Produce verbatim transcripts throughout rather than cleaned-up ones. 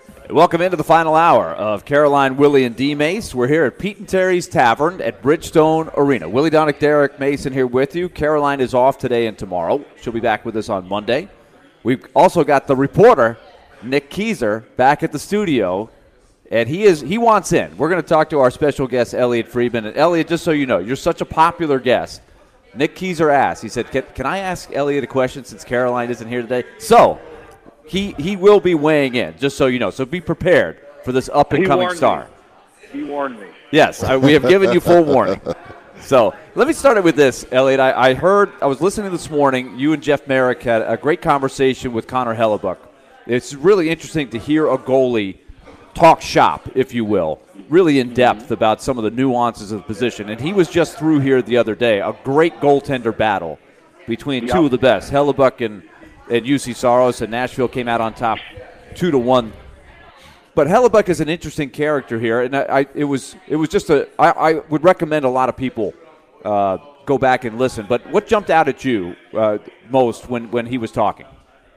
Welcome into the final hour of Caroline, Willie, and D. Mace. We're here at Pete and Terry's Tavern at Bridgestone Arena. Willie Donick, Derek Mason here with you. Caroline is off today and tomorrow. She'll be back with us on Monday. We've also got the reporter, Nick Keyser, back at the studio, and he is he wants in. We're going to talk to our special guest, Elliot Friedman. And Elliot, just so you know, you're such a popular guest. Nick Keyser asked, he said, can, can I ask Elliot a question since Caroline isn't here today? So he he will be weighing in, just so you know. So be prepared for this up-and-coming star. Me. He warned me. Yes, I, we have given you full warning. So let me start it with this, Elliot. I, I heard, I was listening this morning, you and Jeff Merrick had a great conversation with Connor Hellebuyck. It's really interesting to hear a goalie talk shop, if you will, really in depth about some of the nuances of the position. And he was just through here the other day, a great goaltender battle between yep. two of the best, Hellebuyck and, and U C Saros, and Nashville came out on top two to one. But Hellebuyck is an interesting character here, and I, I it was it was just a I, I would recommend a lot of people uh, go back and listen. But what jumped out at you uh, most when, when he was talking?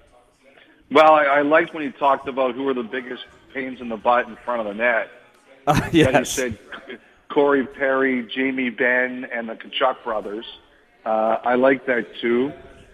Well, I, I liked when he talked about who were the biggest pains in the butt in front of the net. Uh, yes. And he said Corey Perry, Jamie Benn, and the Tkachuk brothers. Uh, I like that too.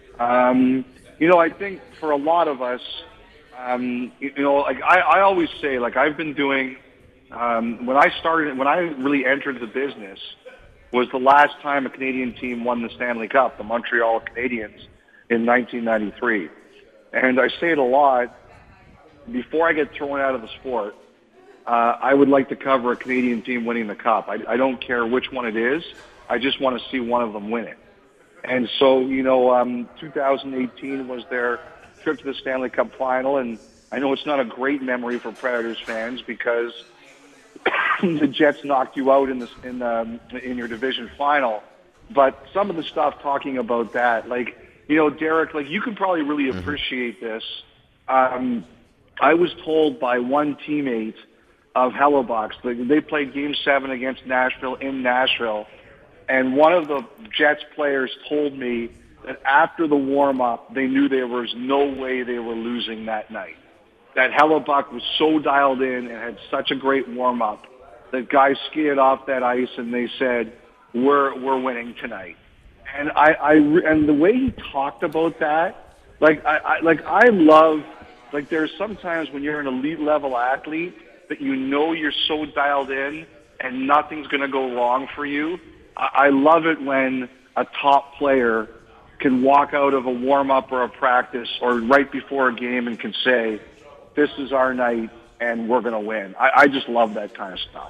Um, you know, I think for a lot of us, um, you know, like I, I always say, like I've been doing, um, when I started, when I really entered the business, was the last time a Canadian team won the Stanley Cup, the Montreal Canadiens, in nineteen ninety-three. And I say it a lot, before I get thrown out of the sport, uh, I would like to cover a Canadian team winning the Cup. I, I don't care which one it is. I just want to see one of them win it. And so, you know, um, two thousand eighteen was their trip to the Stanley Cup final, and I know it's not a great memory for Predators fans because the Jets knocked you out in the, in um, in your division final. But some of the stuff talking about that, like, you know, Derek, like you could probably really appreciate this. Um, I was told by one teammate of Hellebuyck's, they, they played Game Seven against Nashville in Nashville, and one of the Jets players told me that after the warm-up, they knew there was no way they were losing that night. That Hellebuyck was so dialed in and had such a great warm-up that guys skated off that ice and they said, "We're we're winning tonight." And I, I and the way he talked about that, like I, I like I love, like there's sometimes when you're an elite level athlete that you know you're so dialed in and nothing's going to go wrong for you. I, I love it when a top player can walk out of a warm up or a practice or right before a game and can say, "This is our night and we're going to win." I, I just love that kind of stuff.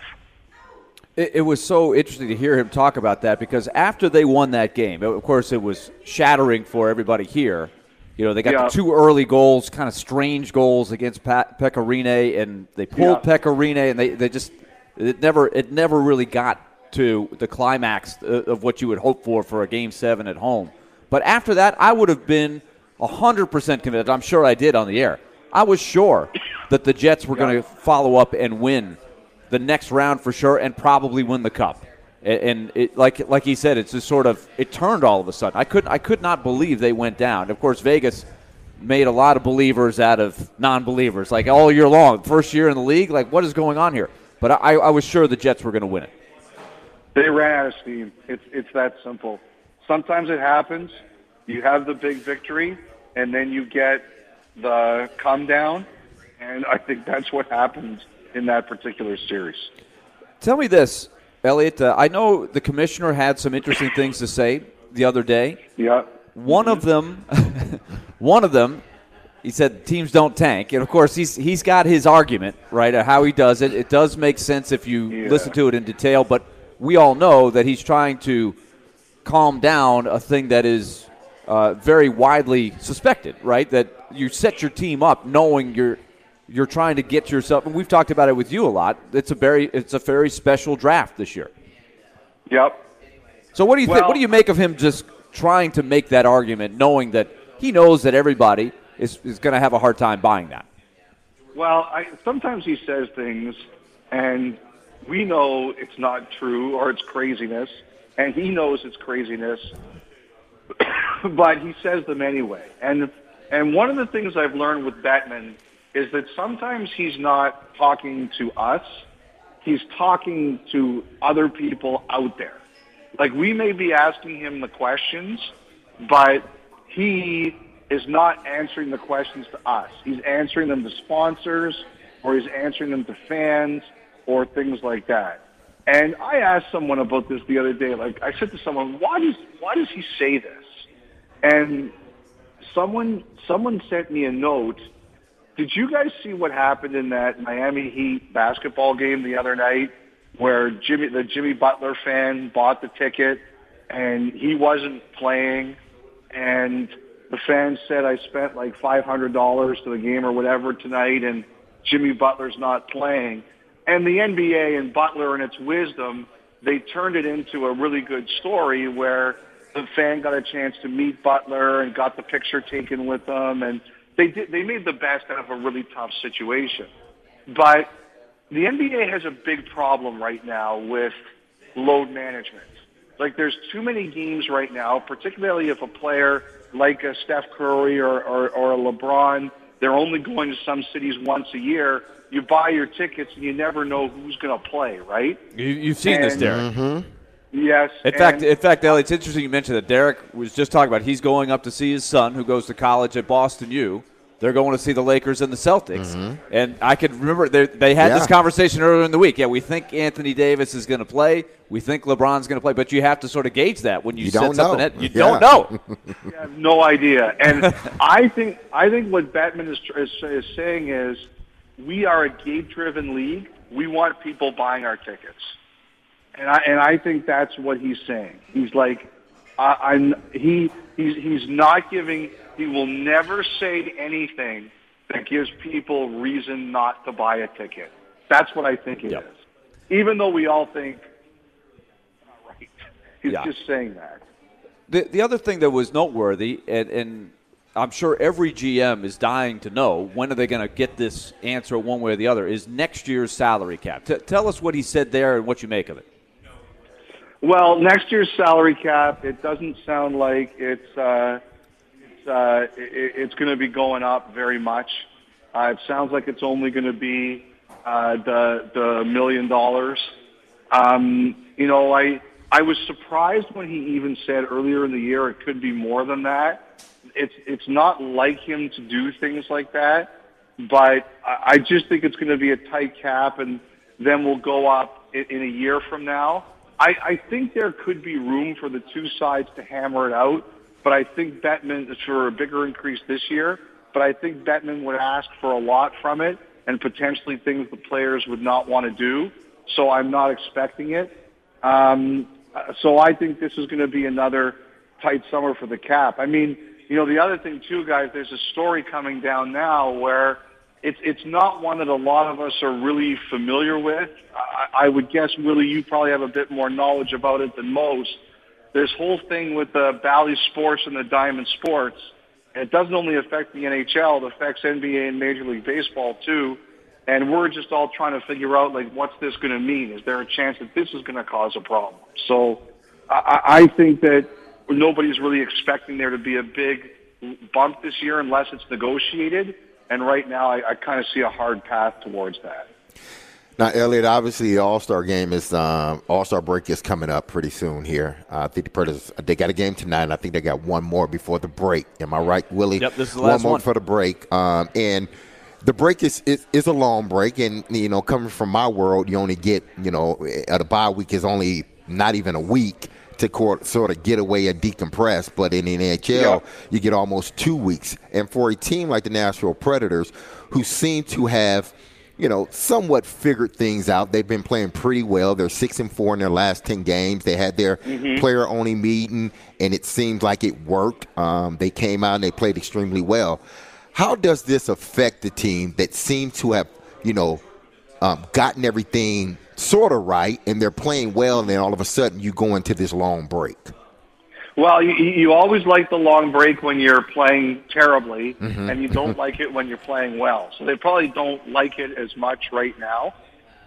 It, it was so interesting to hear him talk about that because after they won that game, of course it was shattering for everybody here. You know, they got yeah. the two early goals, kind of strange goals against Pat, Pekka Rinne, and they pulled yeah. Pekka Rinne, and they, they just it never it never really got to the climax of what you would hope for for a Game seven at home. But after that, I would have been one hundred percent convinced, I'm sure I did on the air, I was sure that the Jets were yeah. going to follow up and win the next round for sure and probably win the Cup. And it, like like he said, it's just sort of it turned all of a sudden. I could I could not believe they went down. Of course, Vegas made a lot of believers out of non-believers. Like all year long, first year in the league, like what is going on here? But I, I was sure the Jets were going to win it. They ran out of steam. It's it's that simple. Sometimes it happens. You have the big victory, and then you get the come down, and I think that's what happened in that particular series. Tell me this. Elliot, uh, I know the commissioner had some interesting things to say the other day. Yeah. One of them, one of them, he said teams don't tank, and of course he's he's got his argument right of how he does it. It does make sense if you yeah. listen to it in detail, but we all know that he's trying to calm down a thing that is uh, very widely suspected, right? That you set your team up knowing you're. You're trying to get yourself, and we've talked about it with you a lot. It's a very, it's a very special draft this year. Yep. So what do you well, think? What do you make of him just trying to make that argument, knowing that he knows that everybody is is going to have a hard time buying that? Well, I, sometimes he says things, and we know it's not true or it's craziness, and he knows it's craziness, but he says them anyway. And and one of the things I've learned with Bettman is that sometimes he's not talking to us. He's talking to other people out there. Like, we may be asking him the questions, but he is not answering the questions to us. He's answering them to sponsors, or he's answering them to fans, or things like that. And I asked someone about this the other day. Like, I said to someone, why does why does he say this? And someone someone sent me a note. Did you guys see what happened in that Miami Heat basketball game the other night, where Jimmy, the Jimmy Butler fan, bought the ticket and he wasn't playing, and the fan said, I spent like five hundred dollars to the game or whatever tonight, and Jimmy Butler's not playing. And the N B A and Butler, in its wisdom, they turned it into a really good story where the fan got a chance to meet Butler and got the picture taken with him, and they did, they made the best out of a really tough situation. But the N B A has a big problem right now with load management. Like, there's too many games right now, particularly if a player like a Steph Curry or, or, or a LeBron, they're only going to some cities once a year. You buy your tickets and you never know who's going to play, right? You, you've seen and, this, Derek. Mm-hmm. Yes. In fact, in fact, Ellie, it's interesting you mentioned that. Derek was just talking about he's going up to see his son, who goes to college at Boston U. They're going to see the Lakers and the Celtics. Mm-hmm. And I can remember they had yeah. this conversation earlier in the week. Yeah, we think Anthony Davis is going to play. We think LeBron's going to play. But you have to sort of gauge that when you, you set don't something know. at, you yeah. don't know. You have no idea. And I think I think what Bettman is, is, is saying is we are a gate-driven league. We want people buying our tickets. And I and I think that's what he's saying. He's like, I, I'm he he's he's not giving. He will never say anything that gives people reason not to buy a ticket. That's what I think it yep. is. Even though we all think, all right, he's yeah. just saying that. The the other thing that was noteworthy, and, and I'm sure every G M is dying to know, when are they going to get this answer one way or the other, is next year's salary cap. T- tell us what he said there and what you make of it. Well, next year's salary cap, it doesn't sound like it's uh, it's, uh, it, it's going to be going up very much. Uh, it sounds like it's only going to be uh, the the million dollars. Um, you know, I I was surprised when he even said earlier in the year it could be more than that. It's it's not like him to do things like that, but I, I just think it's going to be a tight cap, and then we'll go up in, in a year from now. I, I think there could be room for the two sides to hammer it out, but I think Bettman is for a bigger increase this year, but I think Bettman would ask for a lot from it and potentially things the players would not want to do, so I'm not expecting it. Um, so I think this is going to be another tight summer for the cap. I mean, you know, the other thing too, guys, there's a story coming down now where It's it's not one that a lot of us are really familiar with. I, I would guess, Willie, you probably have a bit more knowledge about it than most. This whole thing with the Bally Sports and the Diamond Sports, it doesn't only affect the N H L, it affects N B A and Major League Baseball too. And we're just all trying to figure out, like, what's this going to mean? Is there a chance that this is going to cause a problem? So I, I think that nobody's really expecting there to be a big bump this year unless it's negotiated. And right now, I, I kind of see a hard path towards that. Now, Elliot, obviously, the All-Star game is um, All-Star break is coming up pretty soon here. Uh, I think the Predators, they got a game tonight, and I think they got one more before the break. Am I right, Willie? Yep, this is the one last more one for the break. Um, and the break is, is is a long break, and you know, coming from my world, you only get, you know, at a bye week is only not even a week to court, sort of get away and decompress. But in the N H L, yeah. you get almost two weeks. And for a team like the Nashville Predators, who seem to have, you know, somewhat figured things out, they've been playing pretty well. They're six and four in their last ten games. They had their mm-hmm. player-only meeting, and it seems like it worked. Um, they came out and they played extremely well. How does this affect the team that seems to have, you know, um, gotten everything sort of right, and they're playing well, and then all of a sudden you go into this long break? Well, you, you always like the long break when you're playing terribly, mm-hmm. and you don't like it when you're playing well. So they probably don't like it as much right now.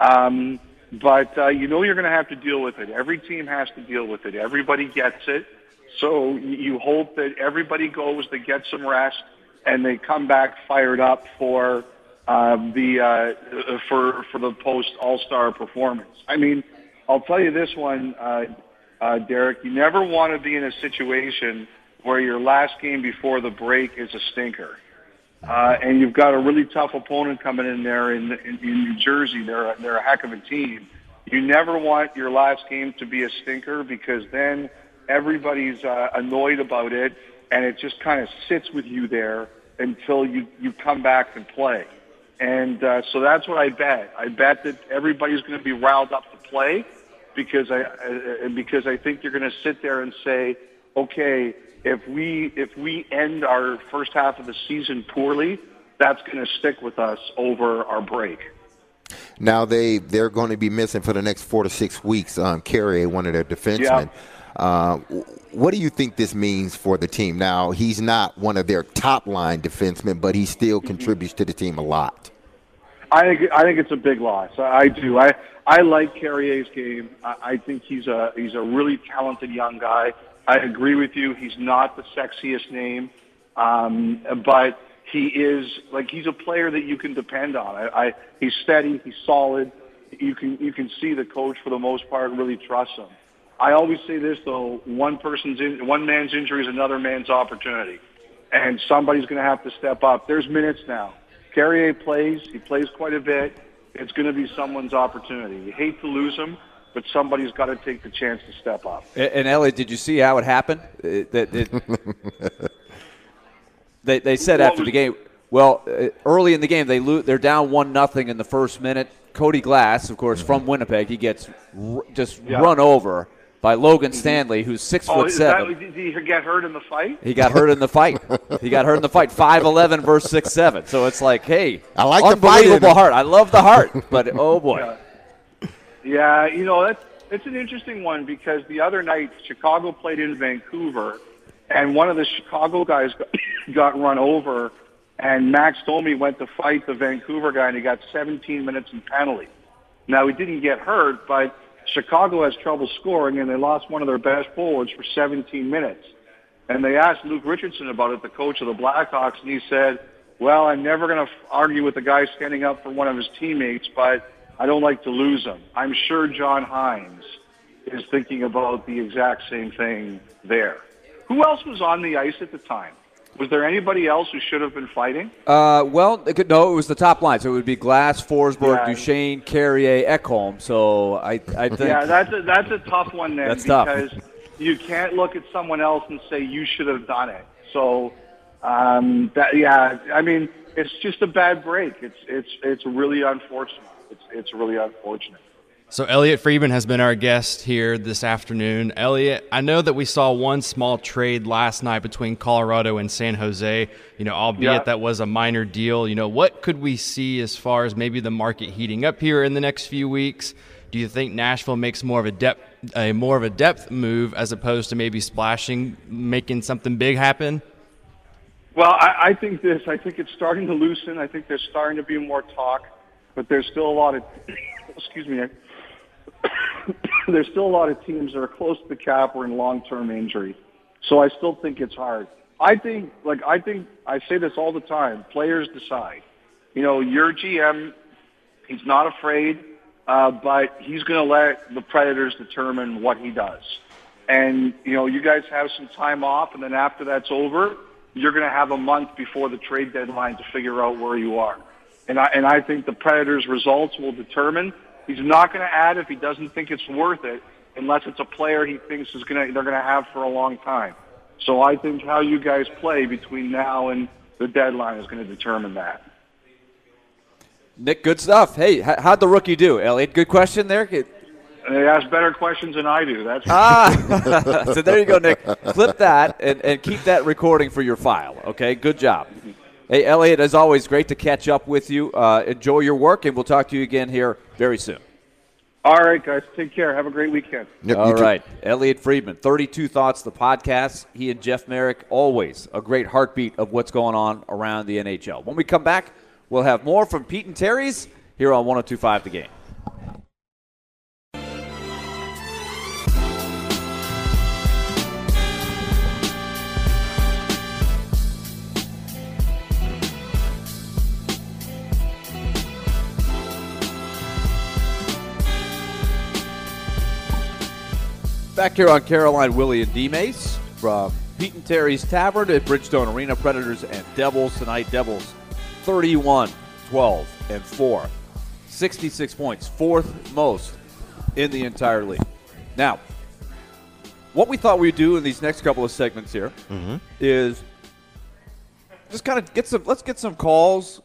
Um, but uh, you know you're going to have to deal with it. Every team has to deal with it. Everybody gets it. So you hope that everybody goes, they get some rest, and they come back fired up for uh, the uh, for for the post All-Star performance. I mean, I'll tell you this one, uh, uh, Derek. You never want to be in a situation where your last game before the break is a stinker, uh, and you've got a really tough opponent coming in there in, in, in New Jersey. They're they're a heck of a team. You never want your last game to be a stinker, because then everybody's uh, annoyed about it, and it just kind of sits with you there until you, you come back and play. And uh, so that's what I bet. I bet that everybody's going to be riled up to play, because I uh, because I think you're going to sit there and say, okay, if we if we end our first half of the season poorly, that's going to stick with us over our break. Now they they're going to be missing for the next four to six weeks. Um, Carrier, one of their defensemen. Yeah. Uh, what do you think this means for the team? Now he's not one of their top line defensemen, but he still mm-hmm. contributes to the team a lot. I think I think it's a big loss. I do. I I like Carrier's game. I, I think he's a he's a really talented young guy. I agree with you. He's not the sexiest name, um, but he is like he's a player that you can depend on. I, I he's steady. He's solid. You can you can see the coach for the most part really trusts him. I always say this though: one person's in, one man's injury is another man's opportunity, and somebody's going to have to step up. There's minutes now. Carrier plays. He plays quite a bit. It's going to be someone's opportunity. You hate to lose him, but somebody's got to take the chance to step up. And, and Elliot, did you see how it happened? It, it, it, they they said what after was, the game. Well, uh, early in the game, they lo- they're down one nothing in the first minute. Cody Glass, of course, from Winnipeg, he gets r- just yeah. run over by Logan Stanley, who's six oh, foot seven. That, did he get hurt in the fight? He got hurt in the fight. He got hurt in the fight. five eleven versus six seven. So it's like, hey, I like unbelievable the heart. I love the heart, but oh boy. Yeah. yeah, you know that's it's an interesting one, because the other night Chicago played in Vancouver, and one of the Chicago guys got, got run over, and Max Domi went to fight the Vancouver guy, and he got seventeen minutes in penalty. Now he didn't get hurt, but Chicago has trouble scoring, and they lost one of their best forwards for seventeen minutes. And they asked Luke Richardson about it, the coach of the Blackhawks, and he said, well, I'm never going to argue with the guy standing up for one of his teammates, but I don't like to lose him. I'm sure John Hines is thinking about the exact same thing there. Who else was on the ice at the time? Was there anybody else who should have been fighting? Uh, well, it could, no, it was the top line. So it would be Glass, Forsberg, yeah. Duchesne, Carrier, Ekholm. So I, I think yeah, that's a, that's a tough one then, that's because tough. You can't look at someone else and say you should have done it. So um, that yeah, I mean, it's just a bad break. It's it's it's really unfortunate. It's it's really unfortunate. So Elliot Friedman has been our guest here this afternoon. Elliot, I know that we saw one small trade last night between Colorado and San Jose, you know, albeit yeah. that was a minor deal. You know, what could we see as far as maybe the market heating up here in the next few weeks? Do you think Nashville makes more of a depth, a more of a depth move as opposed to maybe splashing, making something big happen? Well, I, I think this. I think it's starting to loosen. I think there's starting to be more talk, but there's still a lot of, excuse me, there's still a lot of teams that are close to the cap or in long-term injury. So I still think it's hard. I think, like, I think, I say this all the time, players decide. You know, your G M, he's not afraid, uh, but he's going to let the Predators determine what he does. And, you know, you guys have some time off, and then after that's over, you're going to have a month before the trade deadline to figure out where you are. And I, and I think the Predators' results will determine. He's not going to add if he doesn't think it's worth it, unless it's a player he thinks is going to, they're going to have for a long time. So I think how you guys play between now and the deadline is going to determine that. Nick, good stuff. Hey, how'd the rookie do, Elliot? Good question there. They ask better questions than I do. That's ah. So there you go, Nick. Clip that and, and keep that recording for your file. Okay, good job. Hey, Elliot, as always, great to catch up with you. Uh, enjoy your work, and we'll talk to you again here very soon. All right, guys. Take care. Have a great weekend. Yep, All right. Elliot Friedman, thirty-two Thoughts, the podcast. He and Jeff Merrick, always a great heartbeat of what's going on around the N H L. When we come back, we'll have more from Pete and Terry's here on one oh two point five The Game. Back here on Caroline, Willie, and D-Mace from Pete and Terry's Tavern at Bridgestone Arena. Predators and Devils tonight. Devils thirty-one, twelve, and four. sixty-six points, fourth most in the entire league. Now, what we thought we'd do in these next couple of segments here mm-hmm. is just kind of get some, let's get some calls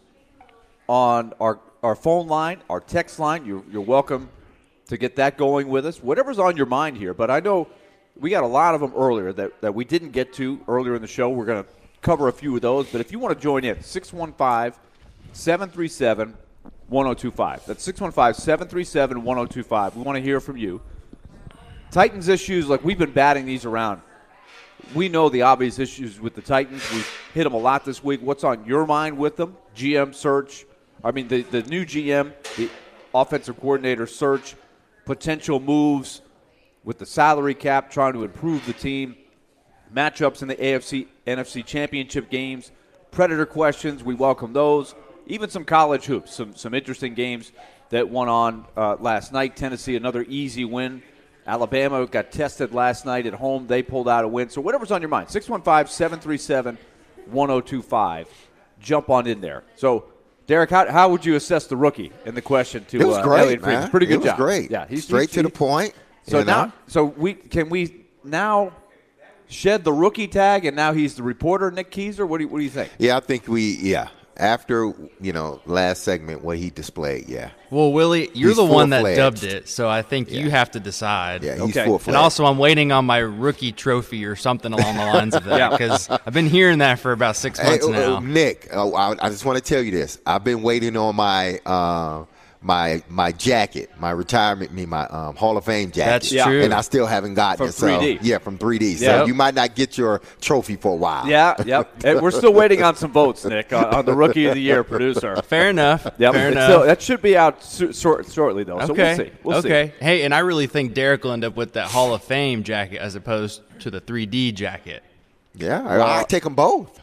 on our, our phone line, our text line. You're, you're welcome to get that going with us. Whatever's on your mind here, but I know we got a lot of them earlier that, that we didn't get to earlier in the show. We're going to cover a few of those, but if you want to join in, six one five, seven three seven, one oh two five. That's six one five, seven three seven, one oh two five. We want to hear from you. Titans issues, like we've been batting these around. We know the obvious issues with the Titans. We've hit them a lot this week. What's on your mind with them? G M search. I mean, the, the new G M, the offensive coordinator search, potential moves with the salary cap, trying to improve the team, matchups in the A F C, N F C championship games, Predator questions. We welcome those. Even some college hoops, some some interesting games that went on uh, last night. Tennessee, another easy win. Alabama got tested last night at home. They pulled out a win. So whatever's on your mind, six one five, seven three seven, one oh two five. Jump on in there. So, Derek, how, how would you assess the rookie in the question to it was uh, great, Elliot Friedman? Man. Pretty good it was job. great. Yeah, he's straight he's, to the point. So you know? now, so we can we now shed the rookie tag, and now he's the reporter, Nick Keyser. What do you, what do you think? Yeah, I think we yeah. After, you know, last segment, what he displayed, yeah. Well, Willie, you're He's the one that full-fledged. dubbed it, so I think Yeah. you have to decide. Yeah, he's Okay. full-fledged. And also, I'm waiting on my rookie trophy or something along the lines of that Yeah. because I've been hearing that for about six Hey, months oh, now. oh, Nick, oh, I, I just want to tell you this. I've been waiting on my uh, my my jacket, my retirement, me my um, Hall of Fame jacket. That's Yeah. true. And I still haven't gotten From it. So, three D. yeah, from three D. So Yeah. you might not get your trophy for a while. Yeah, yep. And we're still waiting on some votes, Nick, on, on the Rookie of the Year producer. Fair enough. Yep. Fair It's enough. still- that should be out so, short, shortly, though. So okay. we'll see. We'll okay. see. Hey, and I really think Derek will end up with that Hall of Fame jacket as opposed to the three D jacket. Yeah, I, I take them both.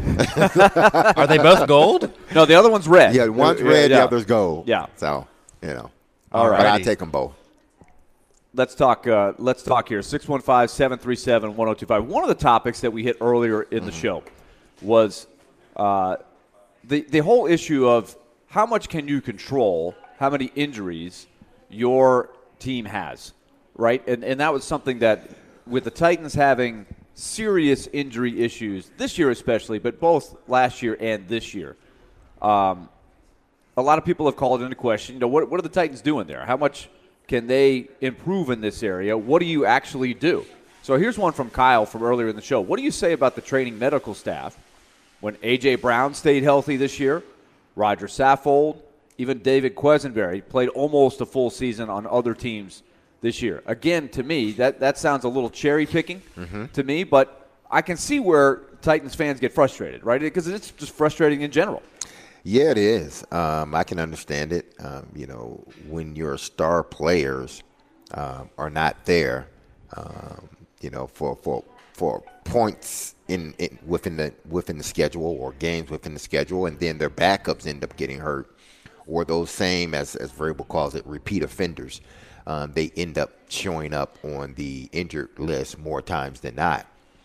Are they both gold? No, the other one's red. Yeah, one's Yeah, red, yeah. the other's gold. Yeah. So, you know. All But I righty. take them both. Let's talk. Uh, let's talk here. six one five, seven three seven, one oh two five. One of the topics that we hit earlier in the show was uh, the the whole issue of how much can you control, how many injuries your team has, right? And and that was something that with the Titans having serious injury issues this year, especially, but both last year and this year. Um, a lot of people have called into question, you know, what, what are the Titans doing there? How much can they improve in this area? What do you actually do? So here's one from Kyle from earlier in the show. What do you say about the training medical staff when A J. Brown stayed healthy this year, Roger Saffold, even David Quesenberry played almost a full season on other teams this year? Again, to me, that, that sounds a little cherry-picking mm-hmm. to me, but I can see where Titans fans get frustrated, right? Because it's just frustrating in general. Yeah, it is. Um, I can understand it. Um, you know, when your star players um, are not there, um, you know, for for for points in, in within the within the schedule or games within the schedule, and then their backups end up getting hurt, or those same as as Vrabel calls it, repeat offenders, um, they end up showing up on the injured list more times than not.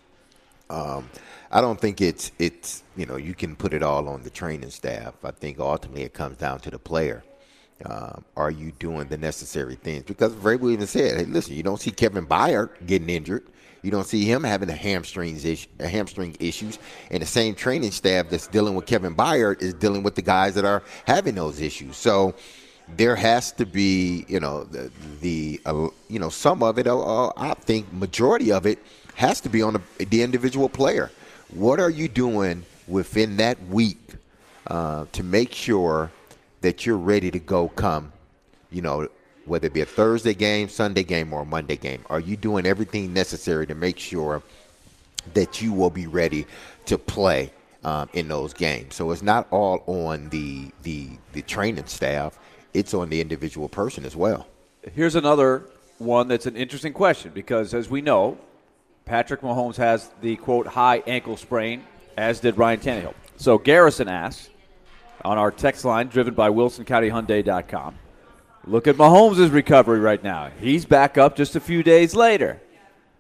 Um, I don't think it's, it's you know, you can put it all on the training staff. I think ultimately it comes down to the player. Um, are you doing the necessary things? Because Vrabel even said, hey, listen, you don't see Kevin Byard getting injured. You don't see him having a hamstrings issue, a hamstring issues. And the same training staff that's dealing with Kevin Byard is dealing with the guys that are having those issues. So there has to be, you know, the, the uh, you know, some of it, uh, I think majority of it, has to be on the, the individual player. What are you doing within that week uh, to make sure that you're ready to go come, you know, whether it be a Thursday game, Sunday game, or a Monday game? Are you doing everything necessary to make sure that you will be ready to play um, in those games? So it's not all on the, the, the training staff. It's on the individual person as well. Here's another one that's an interesting question because, as we know, Patrick Mahomes has the, quote, high ankle sprain, as did Ryan Tannehill. So Garrison asks on our text line driven by Wilson County Hyundai dot com, look at Mahomes' recovery right now. He's back up just a few days later.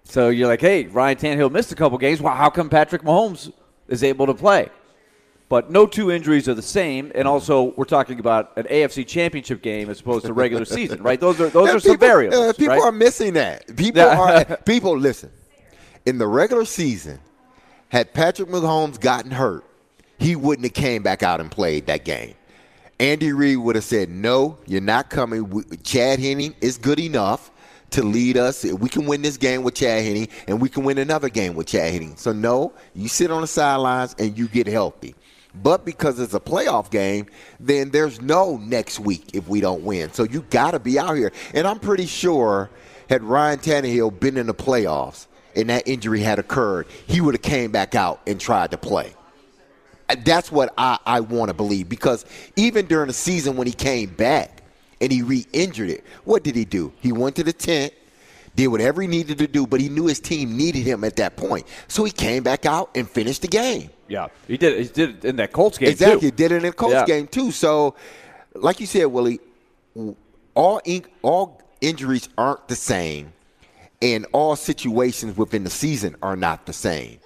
So you're like, hey, Ryan Tannehill missed a couple games. Well, how come Patrick Mahomes is able to play? But no two injuries are the same, and also we're talking about an A F C Championship game as opposed to regular season, right? Those are those Yeah, are some people, variables. Uh, people right? are missing that. People Yeah. are people. Listen, in the regular season, had Patrick Mahomes gotten hurt, he wouldn't have came back out and played that game. Andy Reid would have said, "No, you're not coming. We, Chad Henne is good enough to lead us. We can win this game with Chad Henne, and we can win another game with Chad Henne. So no, you sit on the sidelines and you get healthy." But because it's a playoff game, then there's no next week if we don't win. So you got to be out here. And I'm pretty sure had Ryan Tannehill been in the playoffs and that injury had occurred, he would have came back out and tried to play. That's what I, I want to believe. Because even during the season when he came back and he re-injured it, what did he do? He went to the tent, did whatever he needed to do, but he knew his team needed him at that point. So he came back out and finished the game. Yeah, he did. He did it in that Colts game exactly, too. He did it in the Colts yeah. game too. So, like you said, Willie, all in, all injuries aren't the same, and all situations within the season are not the same.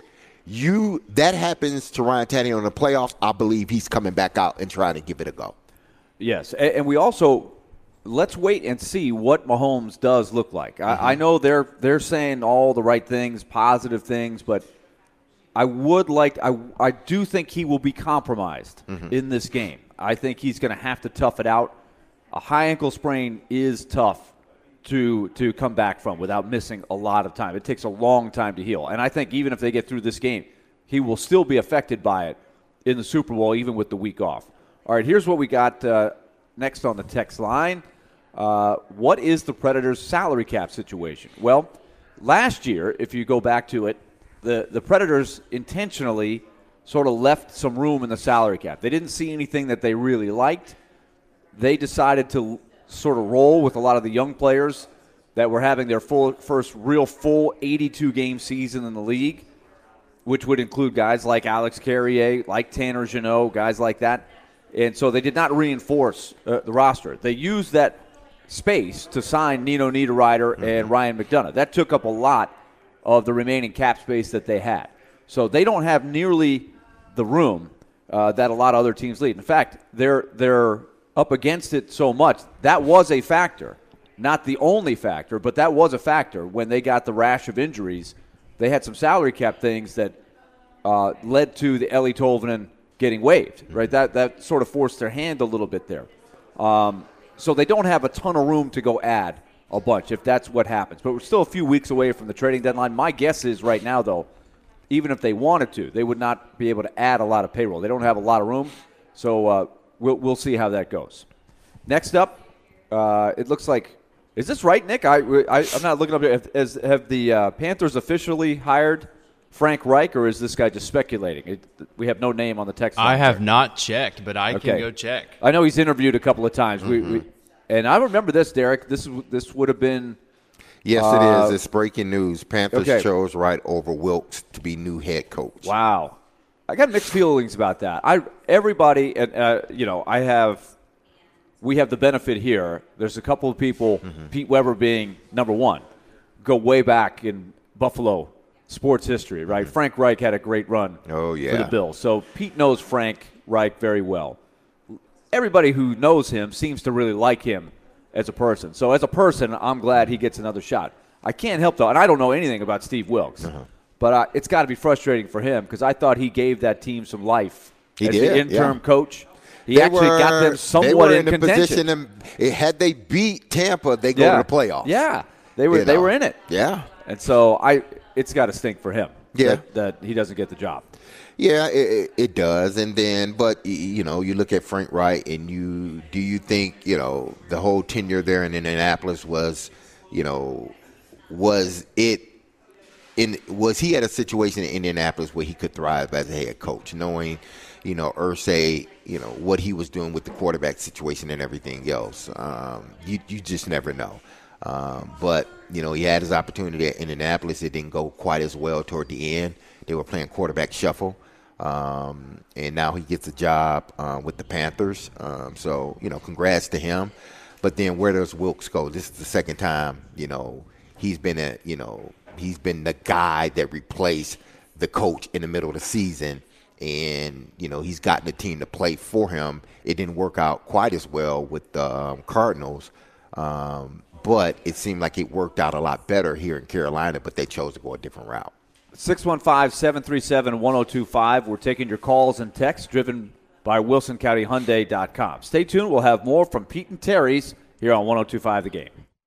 You that happens to Ryan Tannehill in the playoffs. I believe he's coming back out and trying to give it a go. Yes, and, and we also let's wait and see what Mahomes does look like. Mm-hmm. I, I know they're they're saying all the right things, positive things, but I would like I I do think he will be compromised mm-hmm. in this game. I think he's going to have to tough it out. A high ankle sprain is tough to to come back from without missing a lot of time. It takes a long time to heal. And I think even if they get through this game, he will still be affected by it in the Super Bowl, even with the week off. All right, here's what we got uh, next on the text line. Uh, what is the Predators' salary cap situation? Well, last year, if you go back to it, The the Predators intentionally sort of left some room in the salary cap. They didn't see anything that they really liked. They decided to sort of roll with a lot of the young players that were having their full first real full eighty-two game season in the league, which would include guys like Alex Carrier, like Tanner Jeannot, guys like that. And so they did not reinforce uh, the roster. They used that space to sign Nino Niederreiter mm-hmm. and Ryan McDonough. That took up a lot of the remaining cap space that they had. So they don't have nearly the room uh, that a lot of other teams lead. In fact, they're they're up against it so much. That was a factor. Not the only factor, but that was a factor when they got the rash of injuries. They had some salary cap things that uh, led to the Eeli Tolvanen getting waived, right? That that sort of forced their hand a little bit there. Um, so they don't have a ton of room to go add a bunch if that's what happens. But we're still a few weeks away from the trading deadline. My guess is right now, though, even if they wanted to, they would not be able to add a lot of payroll. They don't have a lot of room, so uh, we'll we'll see how that goes. Next up, uh, it looks like – is this right, Nick? I, I, I'm not looking up here. Has, have the uh, Panthers officially hired Frank Reich, or is this guy just speculating? It, we have no name on the text line. I have there. not checked, but I okay. can go check. I know he's interviewed a couple of times. Mm-hmm. We, we And I remember this, Derek. This this would have been. Yes, uh, it is. It's breaking news. Panthers okay. chose Wright over Wilkes to be new head coach. Wow, I got mixed feelings about that. I everybody, and uh, you know, I have. We have the benefit here. There's a couple of people, mm-hmm. Pete Weber being number one, go way back in Buffalo sports history, right? Mm-hmm. Frank Reich had a great run oh, yeah. for the Bills. So Pete knows Frank Reich very well. Everybody who knows him seems to really like him as a person. So as a person, I'm glad he gets another shot. I can't help, though, and I don't know anything about Steve Wilkes, uh-huh. but uh, it's got to be frustrating for him because I thought he gave that team some life he as did, the interim yeah. coach. He they actually were, got them somewhat they were in, in a contention. position. And had they beat Tampa, they go yeah. to the playoffs. Yeah, they were. You They know. were in it. Yeah, and so I, it's got to stink for him. Yeah, that, that he doesn't get the job. Yeah, it, it does. And then, but you know, you look at Frank Wright, and you do you think you know the whole tenure there in Indianapolis was, you know, was it in was he at a situation in Indianapolis where he could thrive as a head coach, knowing, you know, Irsay, you know, what he was doing with the quarterback situation and everything else. Um, you you just never know. Um, but you know, he had his opportunity at Indianapolis. It didn't go quite as well toward the end. They were playing quarterback shuffle. Um, and now he gets a job uh, with the Panthers. Um, so, you know, congrats to him. But then where does Wilkes go? This is the second time, you know, he's been at, you know, he's been the guy that replaced the coach in the middle of the season. And, you know, he's gotten the team to play for him. It didn't work out quite as well with the um, Cardinals, um, but it seemed like it worked out a lot better here in Carolina, but they chose to go a different route. six one five, seven three seven, one oh two five. We're taking your calls and texts driven by Wilson County Hyundai dot com. Stay tuned. We'll have more from Pete and Terry's here on one oh two five The Game.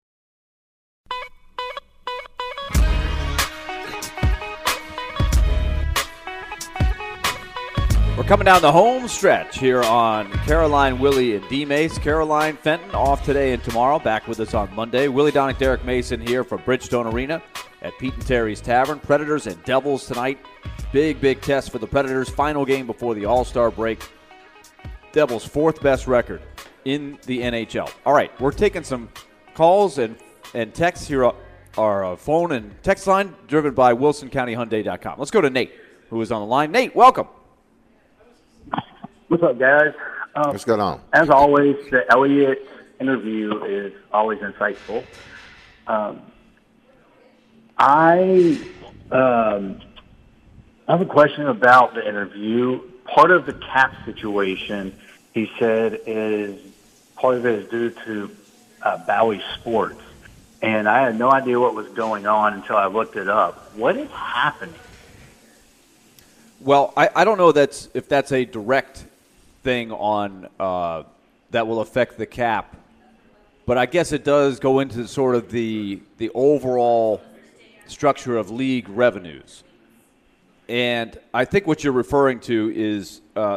We're coming down the home stretch here on Caroline, Willie, and D-Mace. Caroline Fenton off today and tomorrow. Back with us on Monday. Willie Donick, Derek Mason here from Bridgestone Arena at Pete and Terry's Tavern. Predators and Devils tonight. Big, big test for the Predators. Final game before the All-Star break. Devils' fourth best record in the N H L. All right, we're taking some calls and, and texts here. Our uh, phone and text line driven by Wilson County Hyundai dot com. Let's go to Nate, who is on the line. Nate, welcome. What's up, guys? Um, What's going on? As always, the Elliott interview is always insightful. Um, I um, have a question about the interview. Part of the cap situation, he said, is part of it is due to uh, Bowie Sports. And I had no idea what was going on until I looked it up. What is happening? Well, I, I don't know that's if that's a direct thing on uh, that will affect the cap, but I guess it does go into sort of the the overall structure of league revenues. And I think what you're referring to is uh,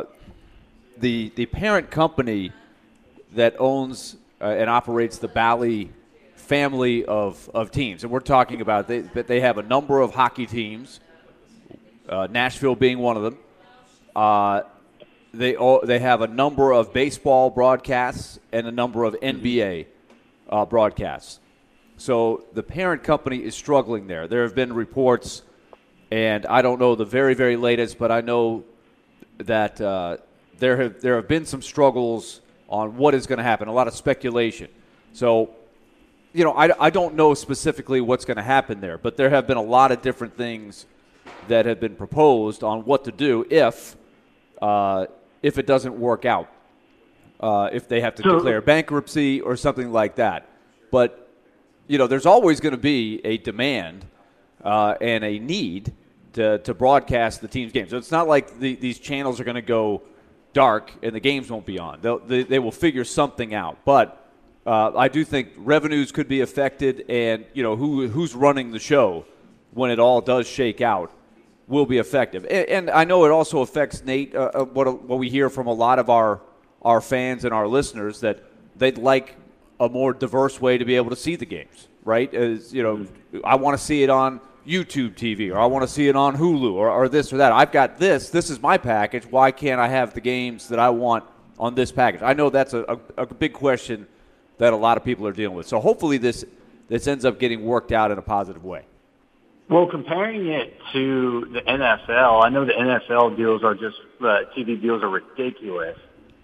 the the parent company that owns uh, and operates the Bally family of, of teams. And we're talking about they, that they have a number of hockey teams, uh, Nashville being one of them. Uh, they they have a number of baseball broadcasts and a number of N B A uh, broadcasts. So the parent company is struggling there. There have been reports, and I don't know the very, very latest, but I know that uh, there have there have been some struggles on what is going to happen, a lot of speculation. So, you know, I, I don't know specifically what's going to happen there, but there have been a lot of different things that have been proposed on what to do if uh, if it doesn't work out, uh, if they have to so, declare bankruptcy or something like that. But, you know, there's always going to be a demand uh, and a need to, to broadcast the team's games. So it's not like the, these channels are going to go dark and the games won't be on. They'll, they they will figure something out. But uh, I do think revenues could be affected, and, you know, who who's running the show when it all does shake out will be effective. And, and I know it also affects, Nate, uh, what what we hear from a lot of our our fans and our listeners, that they'd like a more diverse way to be able to see the games, right? As, you know, I want to see it on YouTube T V, or I want to see it on Hulu, or, or this or that. I've got this. This is my package. Why can't I have the games that I want on this package? I know that's a, a, a big question that a lot of people are dealing with. So hopefully this this ends up getting worked out in a positive way. Well, comparing it to the N F L, I know the N F L deals are just uh, T V deals are ridiculous.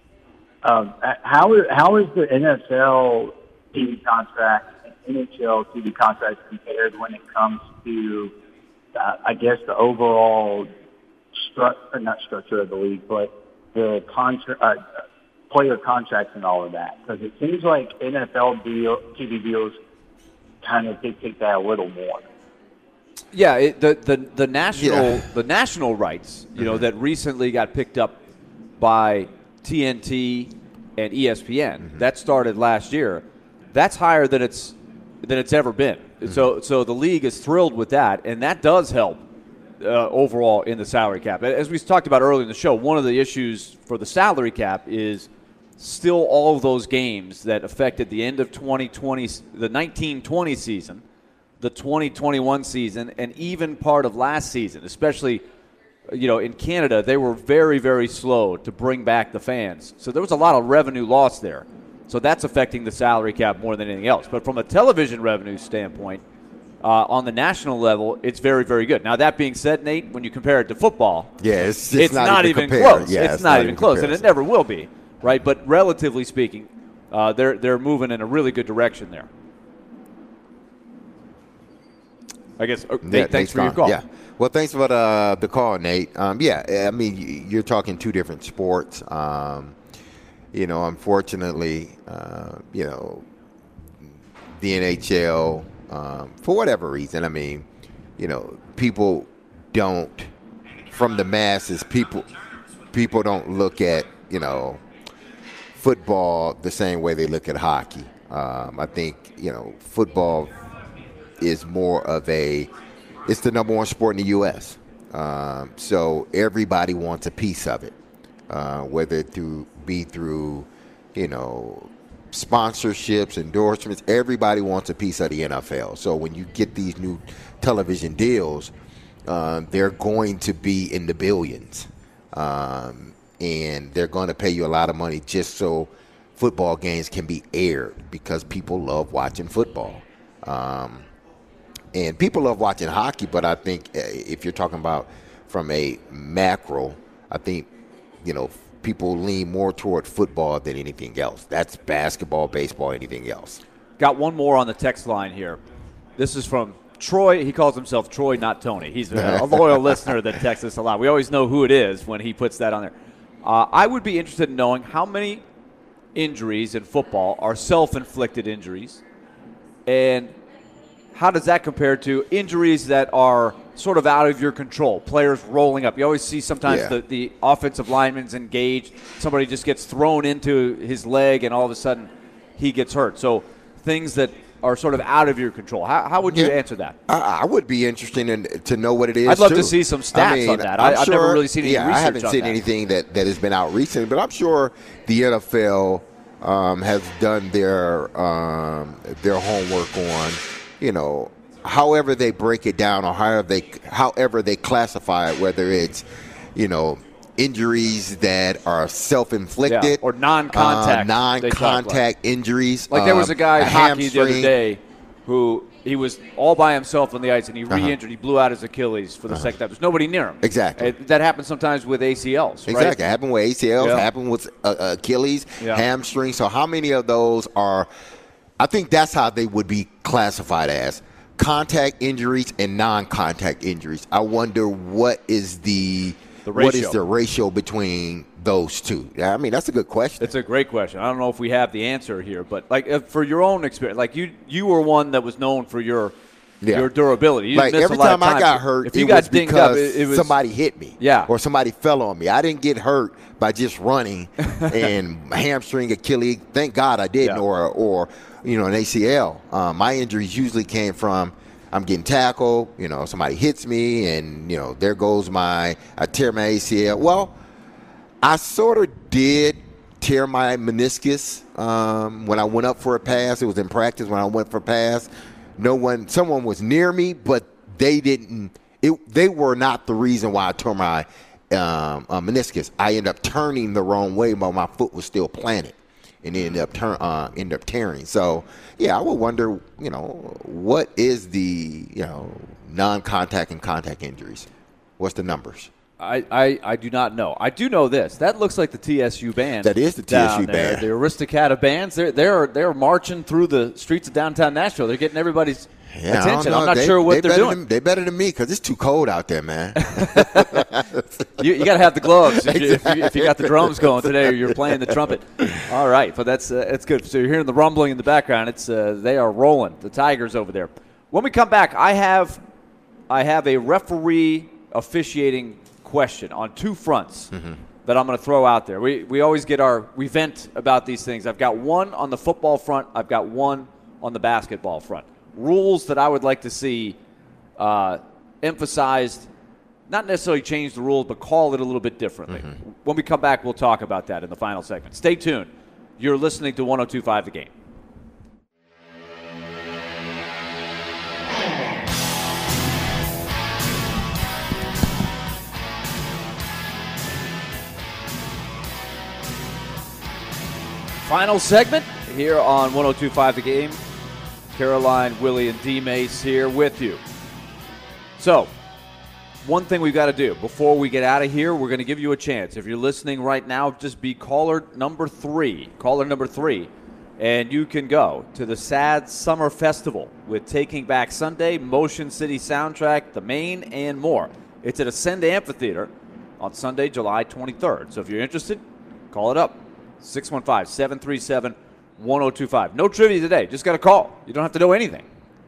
Um, how is how is the N F L T V contract and N H L T V contract compared when it comes to, uh, I guess, the overall structure, not structure of the league, but the contra- uh, player contracts and all of that? Because it seems like N F L deal, T V deals kind of dictate that a little more. Yeah, it, the, the the national Yeah. the national rights, you know, that recently got picked up by T N T and E S P N. Mm-hmm. That started last year. That's higher than it's than it's ever been. Mm-hmm. So so the league is thrilled with that, and that does help uh, overall in the salary cap. As we talked about earlier in the show, one of the issues for the salary cap is still all of those games that affected the end of twenty twenty, the nineteen twenty season, the twenty twenty-one season, and even part of last season, especially, you know, in Canada, they were very, very slow to bring back the fans. So there was a lot of revenue loss there. So that's affecting the salary cap more than anything else. But from a television revenue standpoint, uh, on the national level, it's very, very good. Now, that being said, Nate, when you compare it to football, yeah, it's, it's, it's not, not, even, even compared. close. Yeah, it's, it's not, not even even close, and it comparison. never will be, right? But relatively speaking, uh, they're they're moving in a really good direction there. I guess. Oh, Nate, Yeah, thanks Nate's for your gone. call. Yeah. Well, thanks for the, the call, Nate. Um, yeah, I mean, you're talking two different sports. Um, you know, unfortunately, uh, you know, the N H L, um, for whatever reason, I mean, you know, people don't, from the masses, people people don't look at, you know, football the same way they look at hockey. Um, I think, you know, football is more of a, it's the number one sport in the U S Um, so everybody wants a piece of it, uh, whether it through, be through, you know, sponsorships, endorsements. Everybody wants a piece of the N F L. So when you get these new television deals, uh, they're going to be in the billions. Um, and they're going to pay you a lot of money just so football games can be aired because people love watching football. Um, and people love watching hockey, but I think if you're talking about from a macro, I think, you know, people lean more toward football than anything else. That's basketball, baseball, anything else. Got one more on the text line here. This is from Troy. He calls himself Troy, not Tony. He's a, a loyal listener that texts us a lot. We always know who it is when he puts that on there. Uh, I would be interested in knowing how many injuries in football are self-inflicted injuries, and how does that compare to injuries that are sort of out of your control, players rolling up? You always see sometimes yeah. the, the offensive lineman's engaged, somebody just gets thrown into his leg, and all of a sudden he gets hurt. So things that are sort of out of your control. How, how would you Yeah. answer that? I, I would be interested in to know what it is. I'd love too. to see some stats I mean, on that. I'm I, I've sure, never really seen any yeah, research I haven't on seen that. anything that, that has been out recently, but I'm sure the N F L um, has done their um, their homework on, you know, however they break it down or however they however they classify it, whether it's, you know, injuries that are self-inflicted Yeah, or non-contact. uh, non-contact injuries. Like there was a guy um, in hockey the other hamstring. day who he was all by himself on the ice, and he Uh-huh. re-injured. He blew out his Achilles for the second time. There's nobody near him. Exactly. It- that happens sometimes with A C Ls, right? Exactly. Happened with A C Ls, Yeah. happened with uh, Achilles, Yeah. hamstring. So how many of those are, I think that's how they would be classified as contact injuries and non-contact injuries. I wonder what is the, The what is ratio. the ratio between those two? I mean, that's a good question. It's a great question. I don't know if we have the answer here, but like uh, for your own experience, like you you were one that was known for your Yeah. your durability. You Like missed every a lot time of I time. got hurt, if you it got was dinged because up, it, it was somebody hit me, Yeah. or somebody fell on me. I didn't get hurt by just running and hamstring, Achilles. Thank God I didn't, Yeah. or or you know an A C L. Um, my injuries usually came from I'm getting tackled. You know, somebody hits me, and you know there goes my I tear my A C L. Well, I sort of did tear my meniscus um, when I went up for a pass. It was in practice when I went for a pass. No one, someone was near me, but they didn't. It, they were not the reason why I tore my um, uh, meniscus. I ended up turning the wrong way, but my foot was still planted, and it ended up turn, uh, ended up tearing. So, yeah, I would wonder, you know, what is the you know non-contact and contact injuries? What's the numbers? I, I, I do not know. I do know this. That looks like the T S U band. That is the T S U down there. band. The Aristocata bands. They're they're they're marching through the streets of downtown Nashville. They're getting everybody's Yeah, I don't attention. know. I'm not They- sure what they they're better doing. Than, they better than me because it's too cold out there, man. You, you got to have the gloves if, you, if, you, if you got the drums going today, or you're playing the trumpet. All right, but that's uh, that's good. So you're hearing the rumbling in the background. It's uh, they are rolling. The Tigers over there. When we come back, I have I have a referee officiating question on two fronts Mm-hmm. that I'm going to throw out there. We we always get our we vent about these things. I've got one on the football front. I've got one on the basketball front. Rules that I would like to see uh, emphasized. Not necessarily change the rules, but call it a little bit differently. Mm-hmm. When we come back, we'll talk about that in the final segment. Stay tuned. You're listening to one oh two point five The Game. Final segment here on one oh two point five The Game. Caroline, Willie, and D. Mace here with you. So, one thing we've got to do before we get out of here, we're going to give you a chance. If you're listening right now, just be caller number three. Caller number three. And you can go to the S A D Summer Festival with Taking Back Sunday, Motion City Soundtrack, The Main, and more. It's at Ascend Amphitheater on Sunday, July twenty-third. So if you're interested, call it up. six one five, seven three seven, one zero two five. No trivia today. Just got a call. You don't have to know anything.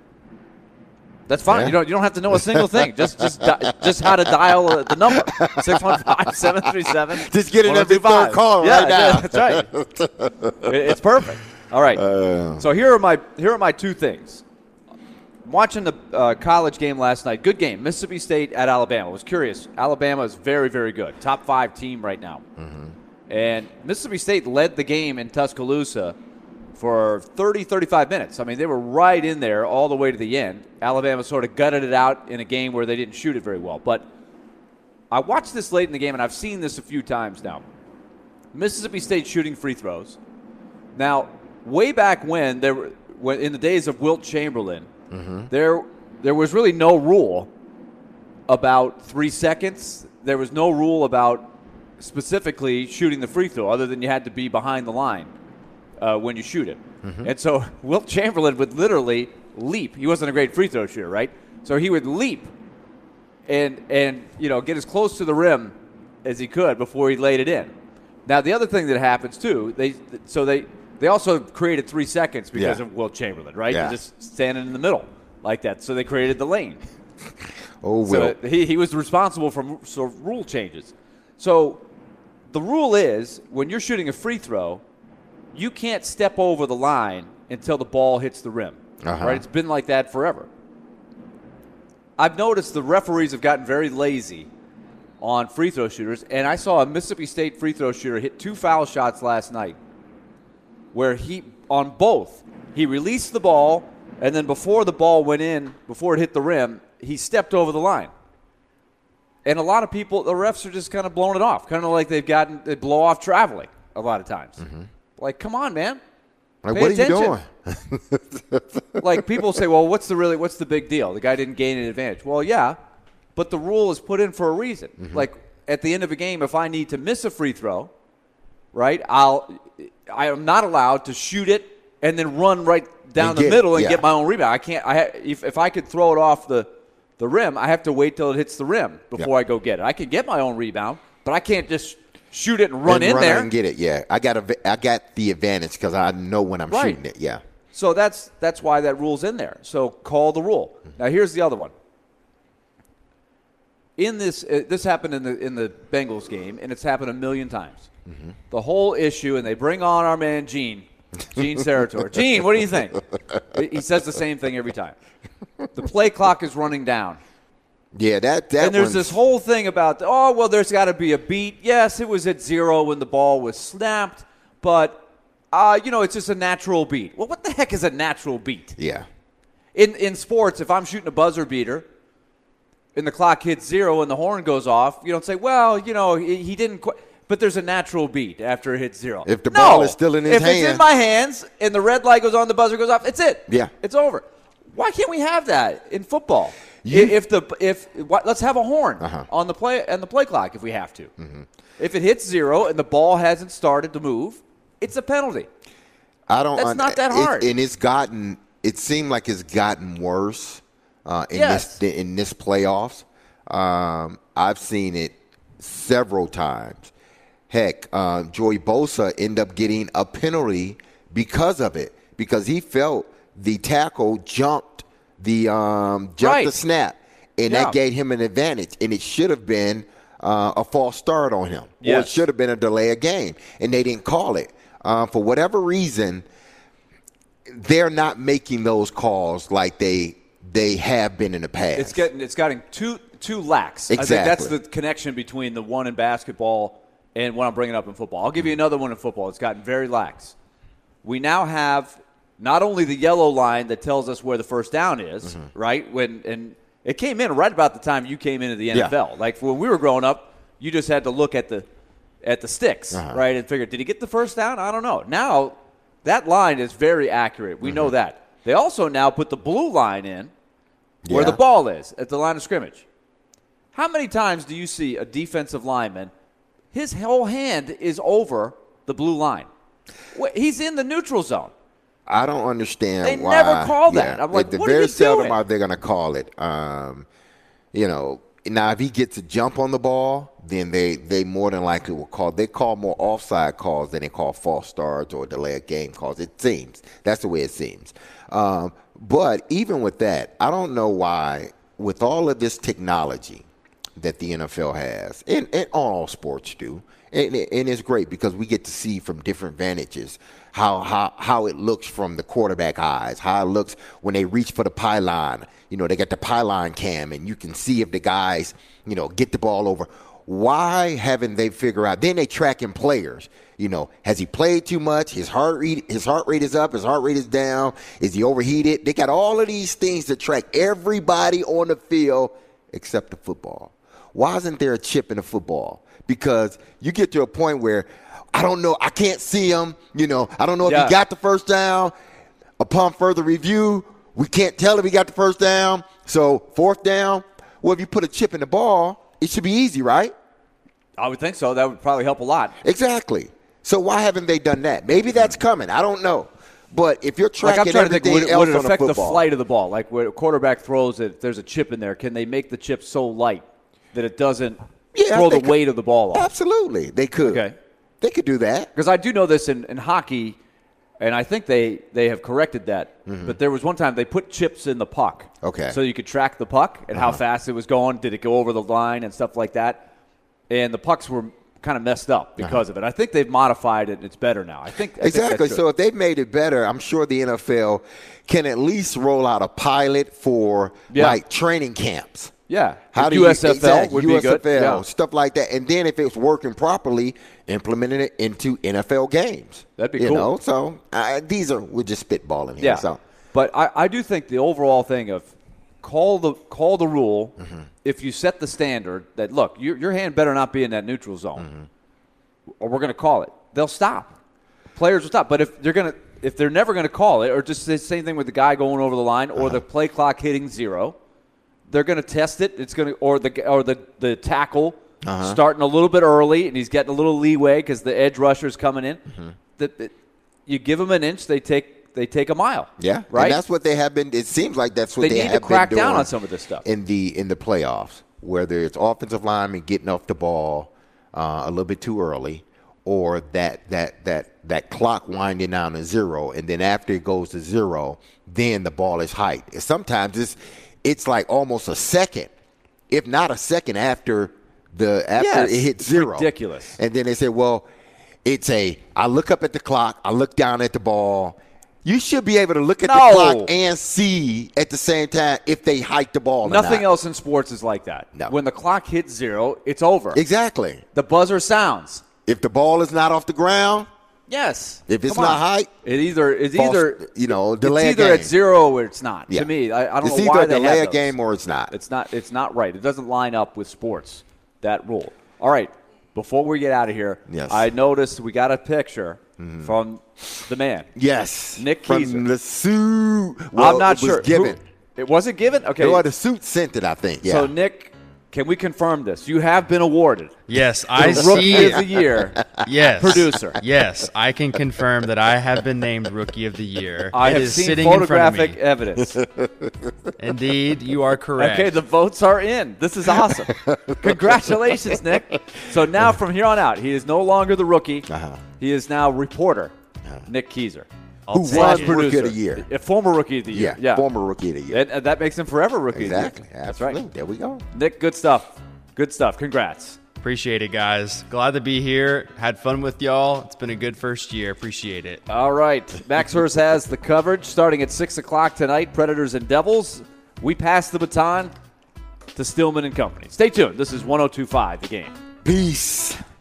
That's fine. Yeah. You don't. You don't have to know a single thing. Just, just, di- just how to dial uh, the number six one five, seven three seven. Just get it every third call yeah, right now. Yeah, that's right. it, it's perfect. All right. Uh, so here are my here are my two things. I'm watching the uh, college game last night. Good game. Mississippi State at Alabama. I was curious. Alabama is very, very good. Top five team right now. Mm-hmm. And Mississippi State led the game in Tuscaloosa for thirty, thirty-five minutes. I mean, they were right in there all the way to the end. Alabama sort of gutted it out in a game where they didn't shoot it very well. But I watched this late in the game, and I've seen this a few times now. Mississippi State shooting free throws. Now, way back when, there were, when in the days of Wilt Chamberlain, mm-hmm. there there was really no rule about three seconds. There was no rule about specifically shooting the free throw other than you had to be behind the line. Uh, when you shoot it. Mm-hmm. And so Wilt Chamberlain would literally leap. He wasn't a great free throw shooter, right? So he would leap and, and you know, get as close to the rim as he could before he laid it in. Now, the other thing that happens, too, they so they, they also created three seconds because yeah. of Wilt Chamberlain, right? Yeah. Just standing in the middle like that. So they created the lane. Oh, Wilt. So he, he was responsible for so rule changes. So the rule is when you're shooting a free throw, you can't step over the line until the ball hits the rim. Uh-huh. Right? It's been like that forever. I've noticed the referees have gotten very lazy on free throw shooters, and I saw a Mississippi State free throw shooter hit two foul shots last night where he, on both, he released the ball, and then before the ball went in, before it hit the rim, he stepped over the line. And a lot of people, the refs are just kind of blowing it off, kind of like they've gotten, they blow off traveling a lot of times. Mm-hmm. Like, come on, man. Like, Pay what attention. are you doing? Like, people say, well, what's the really, what's the big deal? The guy didn't gain an advantage. Well, yeah, but the rule is put in for a reason. Mm-hmm. Like, at the end of a game, if I need to miss a free throw, right, I'll, I am not allowed to shoot it and then run right down and the get, middle and yeah. get my own rebound. I can't. I if if I could throw it off the, the rim, I have to wait till it hits the rim before yep. I go get it. I can get my own rebound, but I can't just shoot it and run and in run there and get it. Yeah, I got a, I got the advantage because I know when I'm right. shooting it. Yeah. So that's that's why that rule's in there. So call the rule. Now here's the other one. In this, uh, this happened in the in the Bengals game, and it's happened a million times. Mm-hmm. The whole issue, and they bring on our man Gene, Gene Sarator. Gene, what do you think? He says the same thing every time. The play clock is running down. Yeah, that that. And there's one's... this whole thing about, oh, well, there's got to be a beat. Yes, it was at zero when the ball was snapped, but, uh, you know, it's just a natural beat. Well, what the heck is a natural beat? Yeah. In in sports, if I'm shooting a buzzer beater and the clock hits zero and the horn goes off, you don't say, well, you know, he, he didn't quite. But there's a natural beat after it hits zero. If the no. ball is still in his if hand. If it's in my hands and the red light goes on, the buzzer goes off, it's it. Yeah. It's over. Why can't we have that in football? You, if the if what, let's have a horn uh-huh. on the play and the play clock if we have to. Mm-hmm. If it hits zero and the ball hasn't started to move, it's a penalty. I don't. That's un- not that hard. It, and it's gotten. It seemed like it's gotten worse uh, in yes. this in this playoffs. Um, I've seen it several times. Heck, uh, Joey Bosa ended up getting a penalty because of it, because he felt the tackle jumped the um, jumped right. the snap, and yeah. that gave him an advantage, and it should have been uh, a false start on him, yes. or it should have been a delay of game, and they didn't call it. Uh, for whatever reason, they're not making those calls like they they have been in the past. It's getting it's getting too too lax. Exactly. I think that's the connection between the one in basketball and what I'm bringing up in football. I'll give you another one in football. It's gotten very lax. We now have not only the yellow line that tells us where the first down is, mm-hmm. right? When and it came in right about the time you came into the N F L. Yeah. Like when we were growing up, you just had to look at the at the sticks, uh-huh. right, and figure, did he get the first down? I don't know. Now that line is very accurate. We mm-hmm. know that. They also now put the blue line in where yeah. the ball is at the line of scrimmage. How many times do you see a defensive lineman, his whole hand is over the blue line? He's in the neutral zone. I don't understand They why. never call that. I'm like, the what are very you seldom doing? are they going to call it. Um, you know, now if he gets a jump on the ball, then they, they more than likely will call. They call more offside calls than they call false starts or delay of game calls. It seems that's the way it seems. Um, but even with that, I don't know why, with all of this technology that the N F L has, and, and all sports do, and, and it's great because we get to see from different vantages how, how how it looks from the quarterback eyes, how it looks when they reach for the pylon. You know, they got the pylon cam, and you can see if the guys, you know, get the ball over. Why haven't they figured out? Then they tracking players. You know, has he played too much? His heart rate, his heart rate is up. His heart rate is down. Is he overheated? They got all of these things to track everybody on the field except the football. Why isn't there a chip in the football? Because you get to a point where I don't know. I can't see him. You know, I don't know if Yeah. he got the first down. Upon further review, we can't tell if he got the first down. So fourth down, well, if you put a chip in the ball, it should be easy, right? I would think so. That would probably help a lot. Exactly. So why haven't they done that? Maybe that's coming. I don't know. But if you're Like tracking I'm trying to think, everything would, else would it on affect the the football, flight of the ball? Like where a quarterback throws it, if there's a chip in there, can they make the chip so light that it doesn't Yeah, throw the they could- weight of the ball off? absolutely, they could. Okay. They could do that. Because I do know this in, in hockey, and I think they, they have corrected that. Mm-hmm. But there was one time they put chips in the puck. Okay. So you could track the puck and how Uh-huh. fast it was going. Did it go over the line and stuff like that? And the pucks were kind of messed up because of it. I think they've modified it and it's better now. I think I think that's Exactly. good. So if they've made it better, I'm sure the N F L can at least roll out a pilot for Yeah. like training camps. Yeah. How do U S F L you, exactly, would U S F L, be good. Yeah. stuff like that. And then if it's working properly, implementing it into N F L games. That'd be you cool. know, so uh, these are, we're just spitballing here. Yeah, So. but I, I do think the overall thing of call the call the rule. Mm-hmm. If you set the standard that look, your your hand better not be in that neutral zone, Mm-hmm. or we're going to call it. They'll stop. Players will stop. But if they're going to, if they're never going to call it, or just the same thing with the guy going over the line, or Uh-huh. the play clock hitting zero, they're going to test it. It's going to, or the or the the tackle Uh-huh. starting a little bit early, and he's getting a little leeway because the edge rusher's coming in. Mm-hmm. That that- you give them an inch, they take they take a mile. Yeah, right. And that's what they have been. It seems like that's what They they, need to have crack been doing down on some of this stuff. in the in the playoffs, whether it's offensive linemen getting off the ball uh, a little bit too early, or that that that that clock winding down to zero, and then after it goes to zero, then the ball is hiked. And sometimes it's it's like almost a second, if not a second after the after Yes, it hits it's zero. ridiculous. And then they say, well, it's a, I look up at the clock, I look down at the ball. You should be able to look at No. the clock and see at the same time if they hike the ball or Nothing not. else in sports is like that. No. When the clock hits zero, it's over. Exactly. The buzzer sounds. If the ball is not off the ground, Yes. if it's Come not on. high, it either it's false- either you know, delay a it's either game. at zero or it's not. Yeah. To me, I, I don't it's know either why a they delay have a those. game or it's not. It's not. It's not right. It doesn't line up with sports. That rule. All right. Before we get out of here, Yes. I noticed we got a picture from the man. Yes. Nick From Keiser. the suit. Well, I'm not it was sure. given. Who- it wasn't given. Okay. Well, the suit sent it, I think. Yeah. So Nick, can we confirm this? You have been awarded Yes, I the Rookie see. of the Year. Yes, Producer. Yes, I can confirm that I have been named Rookie of the Year. I It have is seen sitting in front of photographic me. evidence. Indeed, you are correct. Okay, the votes are in. This is awesome. Congratulations, Nick. So now from here on out, he is no longer the rookie. Uh-huh. He is now reporter, Nick Keiser. I'll Who take was it. Rookie of the Producer. Year. A former Rookie of the Year. Yeah. Yeah. Former Rookie of the Year. And, and that makes him forever Rookie Exactly. of the Year. That's Absolutely. right. There we go. Nick, good stuff. Good stuff. Congrats. Appreciate it, guys. Glad to be here. Had fun with y'all. It's been a good first year. Appreciate it. All right. Max Hurst has the coverage starting at six o'clock tonight, Predators and Devils. We pass the baton to Stillman and Company. Stay tuned. This is one oh two point five The Game. Peace.